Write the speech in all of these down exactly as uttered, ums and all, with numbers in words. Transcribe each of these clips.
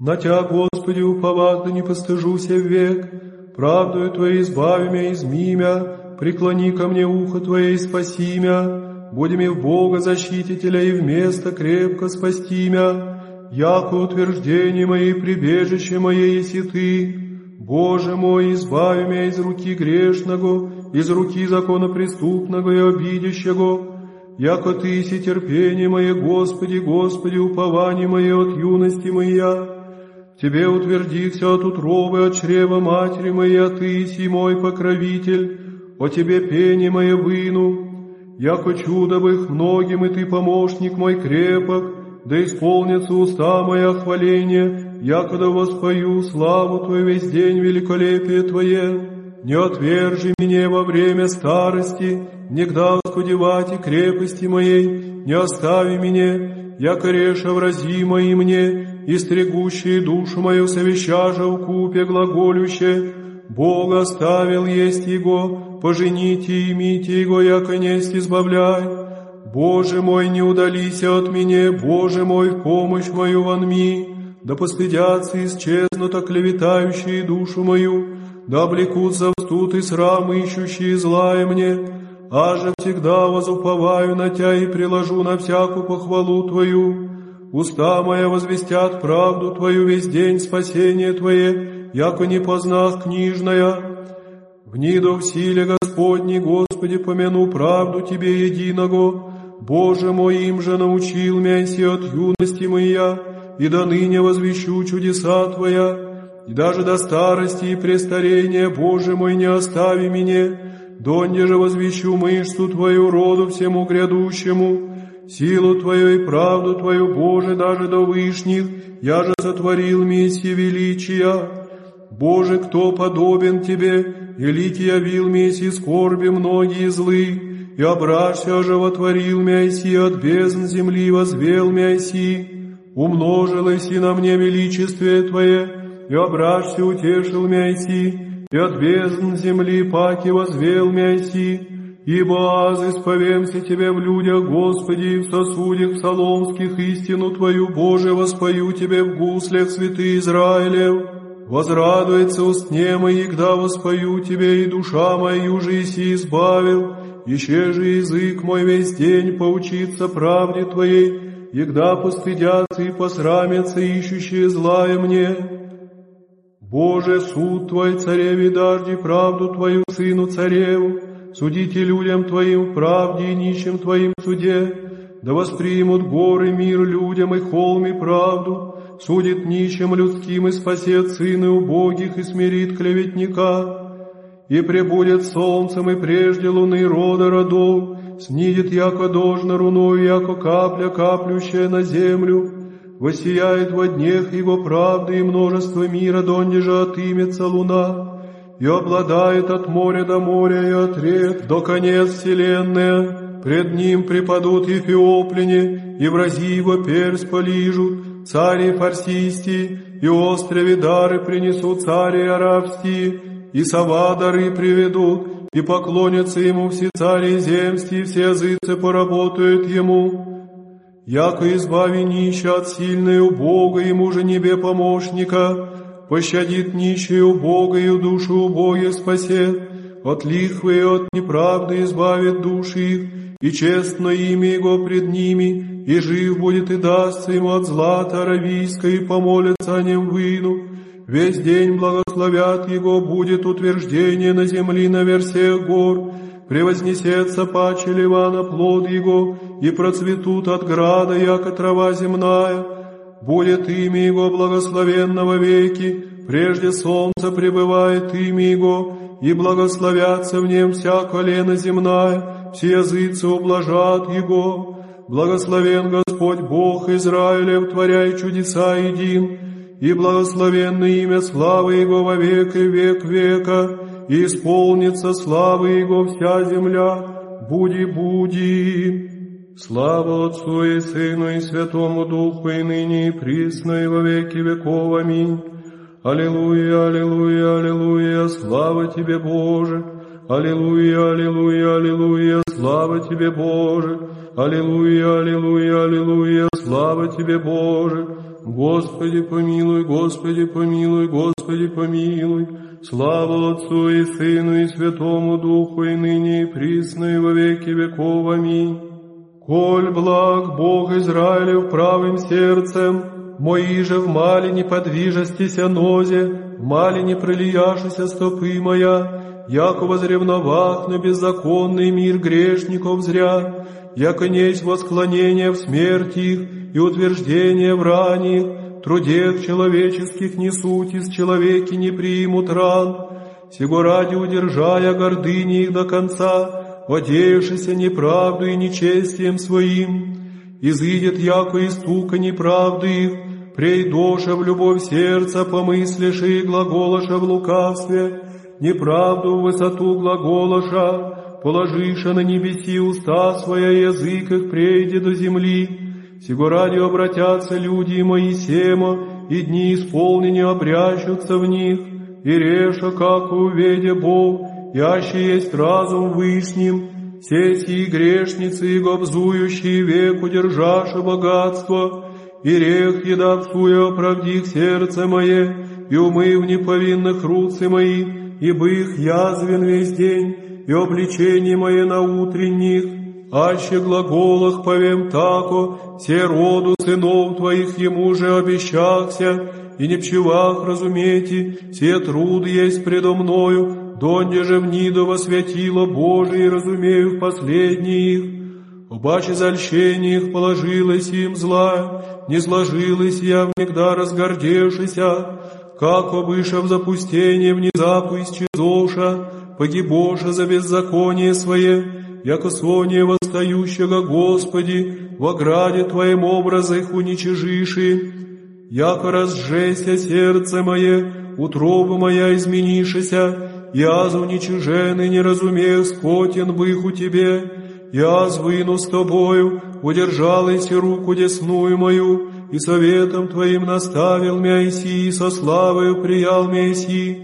На Тя, Господи, уповать, да не постыжуся век. Правдою Твоей избави мя, изми мя, преклони ко мне ухо Твое и спаси мя. Будем и в Бога защитителя, и вместо крепко спасти мя. Яко утверждение мое и прибежище мое еси Ты. Боже мой, избави мя из руки грешного, из руки законопреступного и обидящего. Яко Ты си терпение мое, Господи, Господи, упование мое от юности моя. Тебе утвердихся от утробы, от чрева матери моей, а Ты си мой покровитель. О Тебе пение мое выну. Яко чудовых многим, и Ты помощник мой крепок. Да исполнится уста моя хваления, якогда воспою славу Твою весь день, великолепие Твое. Не отвержи меня во время старости, негда оскудевать и крепости моей, не остави меня, яко реша врази мои мне, и стригущие душу мою совещажа в купе глаголюще. Бога оставил есть Его, пожените, имите Его, яко несть избавляй. Боже мой, не удалися от меня, Боже мой, в помощь мою вонми, да постыдятся и исчезнут оклеветающие душу мою, да облекутся в студ и срам, ищущие злая мне, аже всегда возуповаю на Тя и приложу на всякую похвалу Твою. Уста моя возвестят правду Твою весь день, спасение Твое, яко не познах книжная. Вниду в силе Господней, Господи, помяну правду Тебе единого. Боже мой, им же научил мяси от юности моя, и до ныне возвещу чудеса Твоя, и даже до старости и престарения, Боже мой, не остави меня, донде же возвещу мышцу Твою роду всему грядущему, силу Твою и правду Твою, Боже, даже до вышних, я же сотворил мессия величия. Боже, кто подобен Тебе, великий явил месси скорби многие злы, и обращся оживотворил мяси, от бездн земли возвел мяси, умножилось и на мне величествие Твое, и обращся утешил мяси, и от бездн земли паки возвел мяси, ибо аз исповемся Тебе в людях, Господи, в сосудях псаломских истину Твою, Боже, воспою Тебе в гуслях святый Израилев. Возрадуется устне мои, когда воспою Тебе, и душа моя юже си избавил, еще же язык мой весь день поучится правде Твоей, егда постыдятся и посрамятся ищущие злая мне. Боже, суд Твой, цареве, дожди правду Твою, сыну цареву, судите людям Твоим в правде и нищим Твоим в суде, да воспримут горы мир людям и холм и правду, судит нищим людским и спасет сыны убогих и смирит клеветника. И пребудет солнцем и прежде луны рода родов, снидет яко дождь на руною, яко капля, каплющая на землю, воссияет во днях Его правды и множество мира, донде же отымется луна, и обладает от моря до моря и от рек до конец вселенная. Пред Ним припадут эфиопляне, и врази Его персть полижут, цари фарсисти, и острове дары принесут цари арабские, и сова дары приведут, и поклонятся Ему все цари земсти, и все языцы поработают Ему. Яко избави нища от сильной убога, Ему же небе помощника, пощадит нищую убогою, душу убогих спасет, от лихвы и от неправды избавит души их, и честно имя Его пред ними, и жив будет и дастся Ему от злата аравийской, и помолятся о Нем выну. Весь день благословят Его, будет утверждение на земли на версех гор, превознесется паче Ливана плод Его, и процветут от града, яко трава земная. Будет имя Его благословенно во веки, прежде солнца пребывает имя Его, и благословятся в нем вся колено земная, все языцы ублажат Его. Благословен Господь Бог Израилев, творяй чудеса един, и благословенно имя славы Его во век и век века, и исполнится славы Его вся земля. Буди, буди. Слава Отцу и Сыну и Святому Духу, и ныне и присно, и во веки веков. Аминь. Аллилуйя, аллилуйя, аллилуйя, слава Тебе, Боже. Аллилуйя, аллилуйя, аллилуйя, слава Тебе, Боже. Аллилуйя, аллилуйя, аллилуйя, слава Тебе, Боже. Господи помилуй, Господи помилуй, Господи помилуй. Слава Отцу и Сыну и Святому Духу, и ныне и присно и во веки веков. Аминь. Коль благ Бог Израилев правым сердцем, мои же в мале не подвижастися нозе, в мале не пролияшися стопы моя, яко возревновах на беззаконный мир грешников зря, яко несть восклонение в смерти их и утверждение в ране их, трудех человеческих не суть, из человеки не примут ран, сего ради удержая гордыни их до конца, владеющийся неправду и нечестием своим, изыдет яко истука неправды их, прейдоша в любовь сердца, помыслиши и глаголоша в лукавстве, неправду в высоту глаголоша, положиша на небеси уста своя, язык их прейде до земли. Сего ради обратятся люди мои сема, и дни исполнения обрящутся в них, и реша, как уведе Бог, яще есть разум вышним, все сии грешницы и гобзующие век удержаши богатство, и рех еда всуя оправдих сердце мое, и умыв неповинных руцы мои, ибо их язвен весь день, и обличение мое на утренних, аще глаголах повем тако, все роду сынов твоих ему же обещахся, и не пчевах разумейте, все труд есть предо мною, донде же в нидо восвятило Божие, разумею в последний их. Обаче зальщение их положилось им зла, не сложилось я внегда разгордевшися, как обыша в запустение внезапу исчезоша, погибоша за беззаконие свое, яко соне восстающего Господи, в ограде Твоем образа их уничижиши, яко разжеся сердце мое, утроба моя изменишися, яз уничиженный, не разумею, скотен бых у Тебе, я звыну с Тобою, удержалась руку десную мою, и советом Твоим наставил мя иси, и со славою приял мя иси,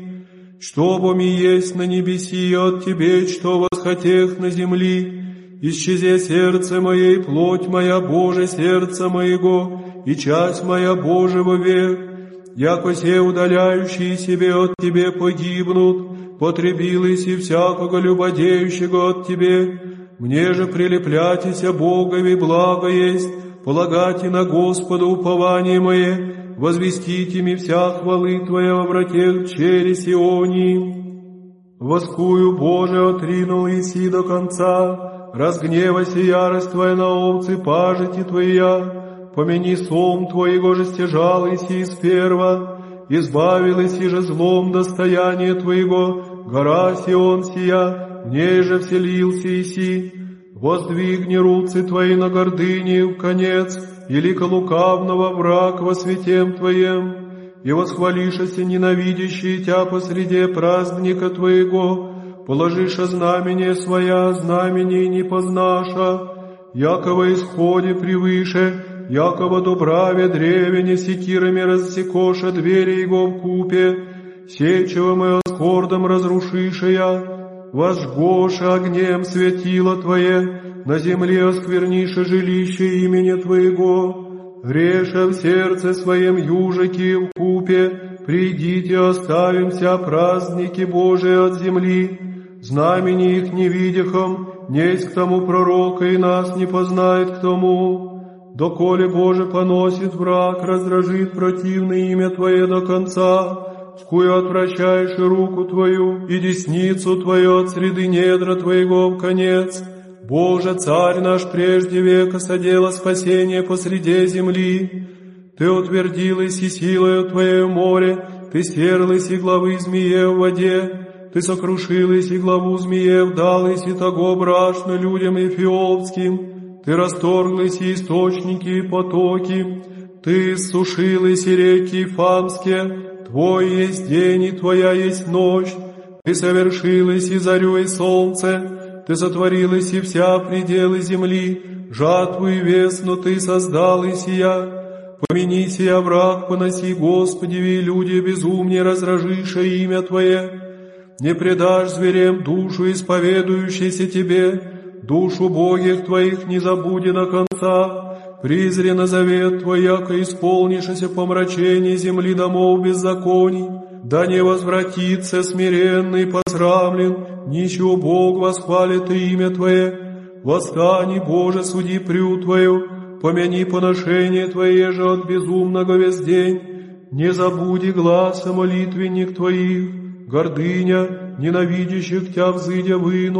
чтобы ми есть на небеси от Тебе, что восхотех на земли, исчезе сердце мое и плоть моя, Боже, сердце моего, и часть моя, Боже, вовек, яко се удаляющие себе от Тебе погибнут, потребились и всякого любодеющего от Тебе. Мне же прилепляйтеся Богови, благо есть, полагайте на Господа упование мое, возвестите ми вся хвалы Твоя во вратех чери Сионии. Воскую, Боже, отринул иси до конца, разгневайся ярость Твоя на овцы пажити Твоя, помяни сом Твоего же стяжал иси сперва, избавил иси же злом достояние Твоего, гора Сион сия, в ней же вселился иси, воздвигни руцы Твои на гордыне в конец, и лика лукавного враг во святем Твоем, и восхвалишася ненавидящие Тя посреди праздника Твоего, положиша знамение своя, знамение не познаша, якого исходе превыше, якого добраве древене секирами рассекоша двери его в купе, сечевым и оскордом разрушишая, возжгоша огнем светило Твое, на земле оскверниша жилище имени Твоего, греша в сердце своем южики в купе, придите, оставимся праздники Божии от земли, знамени их не видяхом, несть к тому пророка и нас не познает к тому, доколе Боже поносит враг, раздражит противное имя Твое до конца, скую отвращаешь и руку Твою, и десницу Твою от среды недра Твоего в конец. Боже, Царь наш, прежде века содела спасение посреди земли. Ты утвердилась и силою Твоей в море, Ты стерлась и главы змее в воде, Ты сокрушилась и главу змеев далась и того брашно людям эфиопским, Ты расторглась и источники и потоки, Ты иссушилась и реки Фамские, Твой есть день и Твоя есть ночь, Ты совершилась и зарю и солнце, Ты сотворилась и вся пределы земли, жатву и весну Ты создал и сия. Помяни сия враг, поноси, Господи, и люди безумнее разражиша имя Твое. Не предашь зверям душу, исповедующейся Тебе, душу богих Твоих не забуди до конца. призри на завет Твой, яко исполнишься помрачение земли домов беззаконий, да не возвратится смиренный посрамлен, ничего Бог восхвалит имя Твое. Восстани, Боже, суди прю Твою, помяни поношение Твое же от безумного весь день. Не забуди гласа молитвенник Твоих, гордыня, ненавидящих Тя взыдя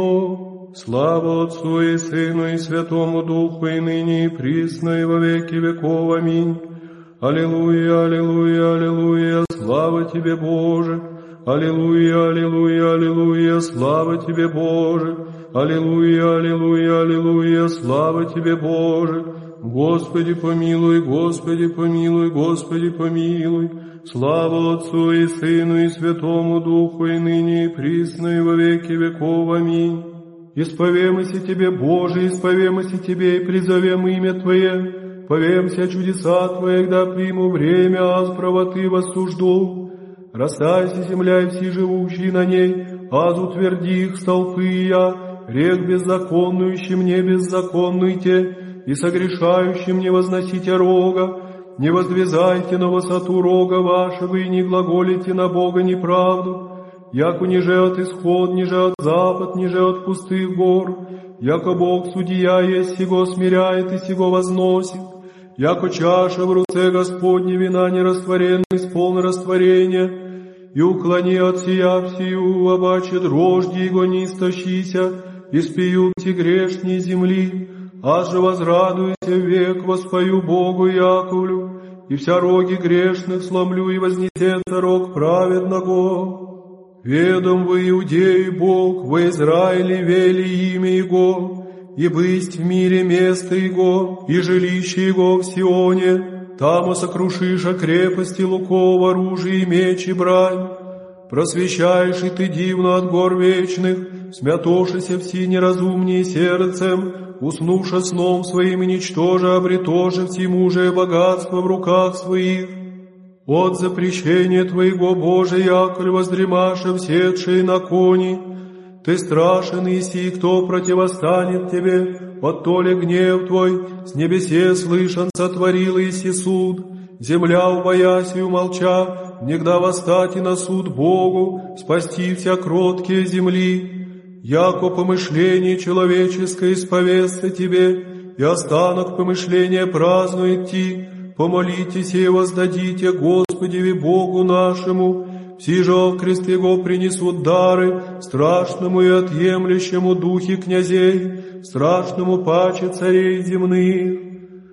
выно. Слава Отцу и Сыну и Святому Духу, и ныне и присно, и во веки веков. Аминь. Аллилуйя, аллилуйя, аллилуйя, слава Тебе, Боже! Аллилуйя, аллилуйя, аллилуйя, слава Тебе, Боже! Аллилуйя, аллилуйя, аллилуйя, слава Тебе, Боже! Господи помилуй, Господи помилуй, Господи помилуй! Слава Отцу и Сыну и Святому Духу, и ныне и присно, и во веки веков. Аминь. Исповемся Тебе, Боже, исповемся Тебе, и призовем имя Твое. Повемся чудеса Твоих, да приму время, аз правоты воссужду. Растайся земля и все живущие на ней, аз утверди их столпы я, рек беззаконнующим не беззаконнуйте, и согрешающим не возносите рога, не воздвизайте на высоту рога вашего, и не глаголите на Бога неправду, яко ниже от исход, ниже от запад, ниже от пустых гор, яко Бог судья есть, сего смиряет и сего возносит, яко чаша в руце Господне вина нерастворенный, исполни растворения, и уклони от сия всю, обаче дрожди его не истощися, и спеют те грешние земли, аз же возрадуйся век, воспою Богу Яковлю, и вся роги грешных сломлю, и вознесется рог праведного. Ведом в Иудее Бог, в Израиле вели имя Его, и бысть в мире место Его, и жилище Его в Сионе, там сокрушишь о крепости луков, оружие и меч и брань. Просвещаешь и Ты дивно от гор вечных, смятошися все неразумнее сердцем, уснуша сном своим и ничтоже обретоже всемужие богатство в руках своих. От запрещения Твоего, Боже, яколь воздремаша всетшие на кони, Ты страшен, иси, кто противостанет Тебе, от то ли гнев Твой, с небесе слышан сотворил иси суд, земля убоясь и умолча, негда восстать и на суд Богу, спасти вся кроткие земли, яко помышление человеческое исповестся Тебе, и останок помышления празднует Ти, помолитесь и воздадите Господеви Богу нашему, все же в крест Его принесут дары, страшному и отъемлющему духе князей, страшному паче царей земных.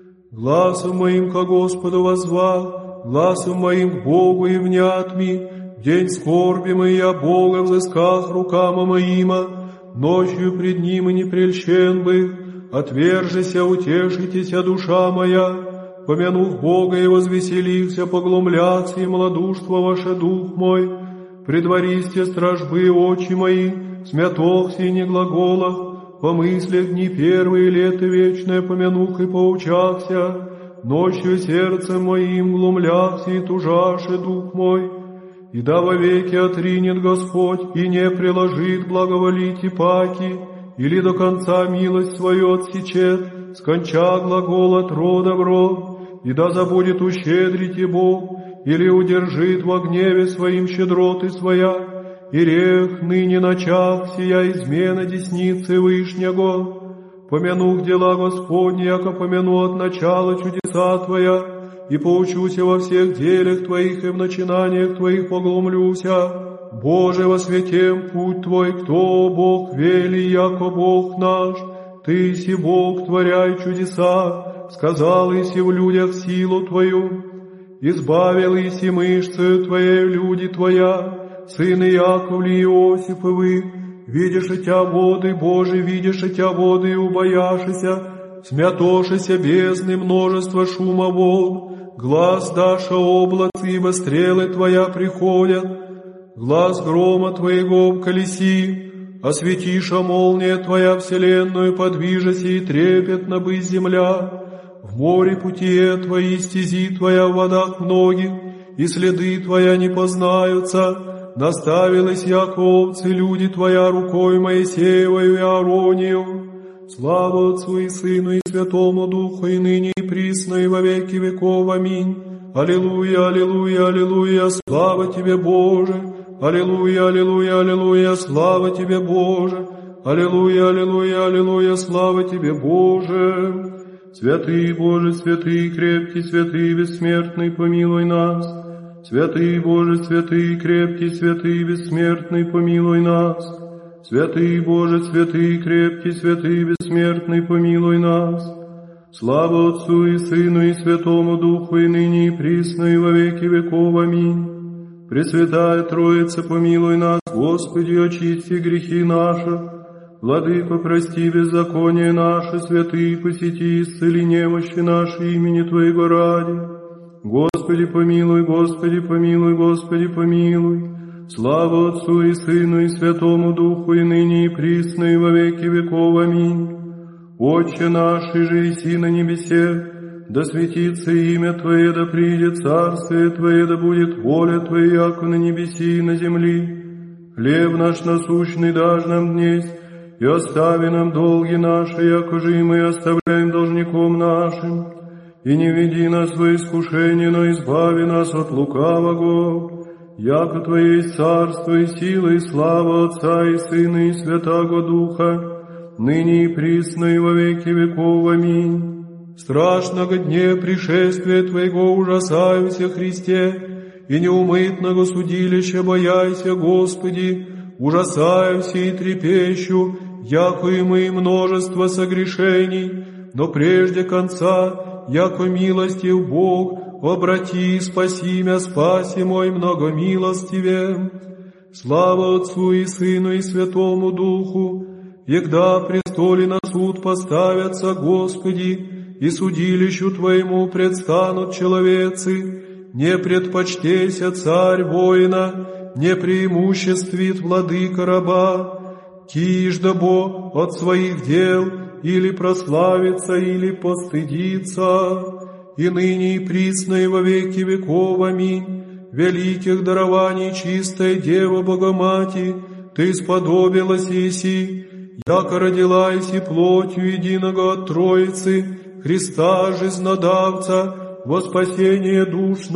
Гласом моим ко Господу воззвал, гласом моим к Богу и внят ми, день скорби мой я Бога взысках рукама моима, ночью пред Ним и не прельщен бы, отвержися, утешитеся, душа моя, помянув Бога и возвеселихся, поглумляться и малодушство ваше дух мой, предвористе стражбы очи мои, смятохся и не глаголах, по мыслях дни первые лето вечное помянух и поучахся, ночью сердцем моим глумляхся и тужаше дух мой, и да вовеки отринет Господь и не приложит благоволить и паки, или до конца милость свою отсечет, сконча глагол от рода в род, и да забудет ущедрить и Бог, или удержит во гневе своим щедроты своя, и рех ныне начав сия измена десницы Вышнего. Помянух дела Господни, яко помяну от начала чудеса Твоя, и поучуся во всех делях Твоих и в начинаниях Твоих поглумлюся. Боже, во святем путь Твой, кто Бог вели, яко Бог наш, Ты си Бог, творяй чудеса, сказал иси в людях силу Твою, избавил иси мышцы Твоей люди Твоя, сыны Яковли и Иосифовы, видишь и Тя воды, Боже, видишь и Тя воды, и убояшися, смятошися бездны множество шума вод, глаз даша облац, ибо стрелы Твоя приходят, глаз грома Твоего в колеси, осветиша молния Твоя вселенную, подвижася и трепетно бы земля, в море путие Твои, стези Твоя в водах многих, и следы Твоя не познаются. Наставилась яко овцы люди Твоя рукой Моисеевою и Ааронию. Слава Отцу и Сыну и Святому Духу, и ныне и присно, и во веки веков. Аминь. Аллилуйя, аллилуйя, аллилуйя, слава Тебе, Боже! Аллилуйя, аллилуйя, аллилуйя, слава Тебе, Боже! Аллилуйя, аллилуйя, аллилуйя, слава Тебе, Боже! Святый Боже, святый, крепкий, святый, бессмертный, помилуй нас! Святый Боже, святый, крепкий, святый, бессмертный, помилуй нас! Святый Боже, святый, крепкий, святый, бессмертный, помилуй нас! Слава Отцу и Сыну и Святому Духу, и ныне и присно, и во веки веков. Аминь. Пресвятая Троица, помилуй нас, Господи, очисти грехи наши. Владыко, прости беззаконие наше, святые, посети, исцели немощи наши имени Твоего ради. Господи, помилуй, Господи, помилуй, Господи, помилуй. Слава Отцу и Сыну и Святому Духу, и ныне и присно, и во веки веков. Аминь. Отче наш, и же еси на небесе, да светится имя Твое, да придет царствие Твое, да будет воля Твоя, яко на небеси и на земли. Хлеб наш насущный дашь нам днесь, и остави нам долги наши, яко же и мы оставляем должником нашим. И не веди нас во искушение, но избави нас от лукавого. Яко Твое есть царство и сила и слава Отца и Сына и Святаго Духа, ныне и присно и во веки веков. Аминь. Страшного дне пришествия Твоего ужасаюся, Христе, и неумытного судилища бояйся, Господи, ужасаюся и трепещу, яко и мы множество согрешений, но прежде конца, яко милостив Бог, обрати и спаси мя, спаси мой многомилостиве. Слава Отцу и Сыну и Святому Духу, егда престоле на суд поставятся, Господи, и судилищу Твоему предстанут человецы, не предпочтейся царь воина, не преимуществит владыка раба, кижда бо от своих дел или прославится, или постыдится, и ныне и присно и во веки веков. Аминь. Великих дарований чистая Дева Богомати, Ты сподобилась еси, яко родилась и плотью единого от Троицы, Христа жизнодавца, во спасение душ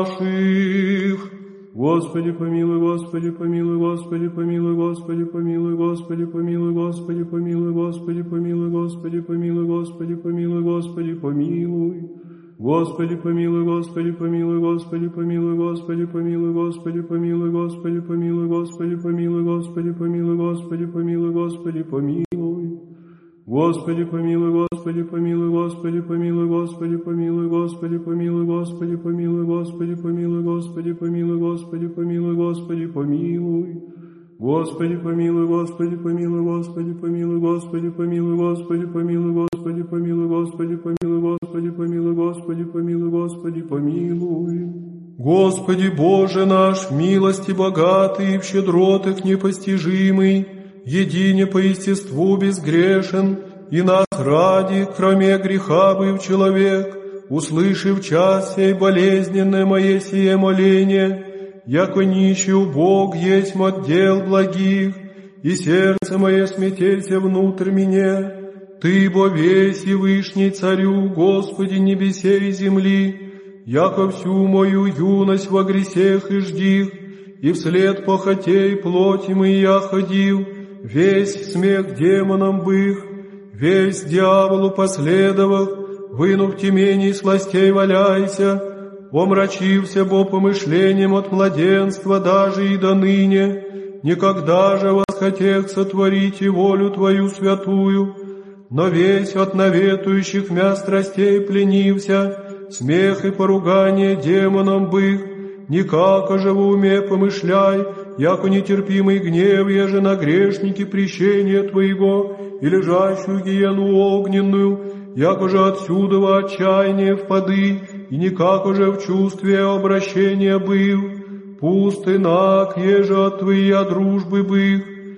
наших. Господи, помилуй, Господи, помилуй, Господи, помилуй, Господи, помилуй, Господи, помилуй, Господи, помилуй, Господи, помилуй, Господи, помилуй, Господи, помилуй, Господи, помилуй. Господи, помилуй, Господи, помилуй, Господи, помилуй, Господи, помилуй, Господи, помилуй, Господи, помилуй, Господи, помилуй, Господи, помилуй, Господи, помилуй, Господи, помилуй. Господи, помилуй, Господи, помилуй, Господи, помилуй, Господи, помилуй, Господи, помилуй, Господи, помилуй, Господи, помилуй, Господи, помилуй, Господи, помилуй, Господи, помилуй. Господи, помилуй, Господи, помилуй, Господи, помилуй, Господи, помилуй, Господи, помилуй, Господи, помилуй, Господи, помилуй, Господи, помилуй, Господи, помилуй, Господи, помилуй. Господи Боже наш, в милости богатый и в щедротах непостижимый, едине по естеству безгрешен, и нас ради, кроме греха быв человек, услышав час сей болезненное мое сие моление, яко нищий Бог есть от дел благих, и сердце мое смятейся внутрь меня. Ты, бо весь и вышний Царю, Господи небесей и земли, яко всю мою юность во гресех и ждих, и вслед похотей плоти мы я ходил, весь смех демонам бых, весь дьяволу последовал, вынув темений сластей валяйся, омрачился бо помышлением от младенства даже и до ныне, никогда же восхотех сотворить и волю Твою святую, но весь от наветующих мя страстей пленился, смех и поругание демонам бых, никако же в уме помышляй, яко нетерпимый гнев, еже на грешники прещения Твоего и лежащую гиену огненную, яко же отсюда во отчаяние впады, и никако же в чувстве обращения был, пуст и наг, еже от Твоя дружбы бых,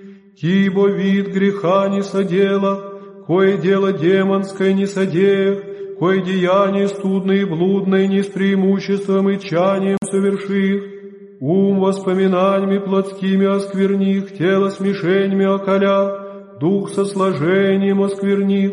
ибо вид греха не содела, кое дело демонское не содеях, кое деяние студное и блудное не с преимуществом и тчанием соверших, ум воспоминаниями плотскими оскверних, тело смешениями околя, дух со сложением осквернив,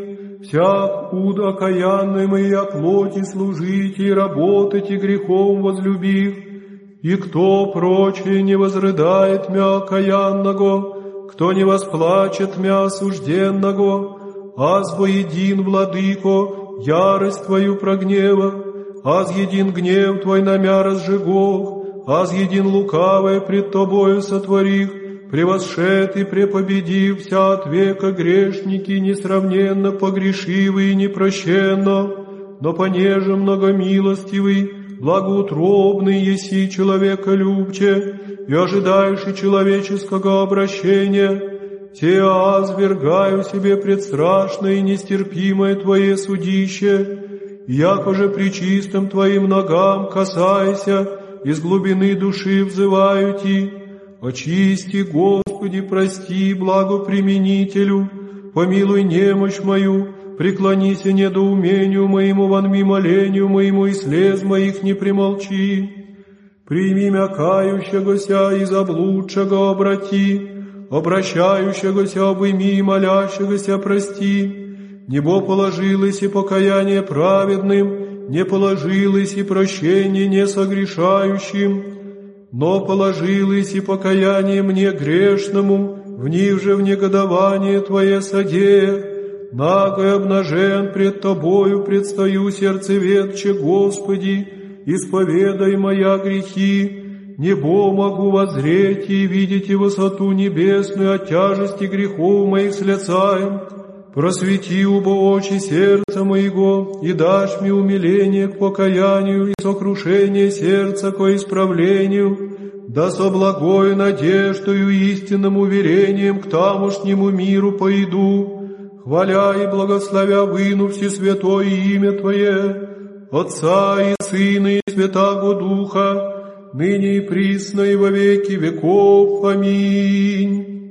всяк уд окаянный моя плоти служить и работать и грехом возлюбив. И кто прочее не возрыдает мя окаянного, кто не восплачет мя осужденного, аз воедин, владыко, ярость Твою прогнева, аз един гнев Твой на мя разжигох, аз един лукавое пред Тобою сотворих, превосшед и препобедив вся от века грешники, несравненно погрешивы и непрощенно, но понеже многомилостивый, благоутробный еси человеколюбче, и ожидаешь и человеческого обращения, те аз вергаю себе предстрашное и нестерпимое Твое судище, и яко же при чистом Твоим ногам касайся, из глубины души взываю Ти, очисти, Господи, прости, благоприменителю, помилуй немощь мою, преклонися недоумению моему, вонми молению моему, и слез моих не примолчи. Прими мя кающегося и заблудшего обрати, обращающегося обыми и молящегося прости. Небо положилось и покаяние праведным, не положилось и прощение несогрешающим, но положилось и покаяние мне грешному, в них же в негодование Твое содея. Наго обнажен пред Тобою предстаю сердцеведче, Господи, исповедай моя грехи. Небо могу воззреть и видеть и высоту небесную от тяжести грехов моих с лица им. Просвети, убо очи сердца моего, и дашь мне умиление к покаянию и сокрушение сердца ко исправлению, да со благою надеждою и истинным уверением к тамошнему миру пойду, хваля и благословя выну всесвятое имя Твое, Отца и Сына и Святаго Духа, ныне и присно и во веки веков. Аминь.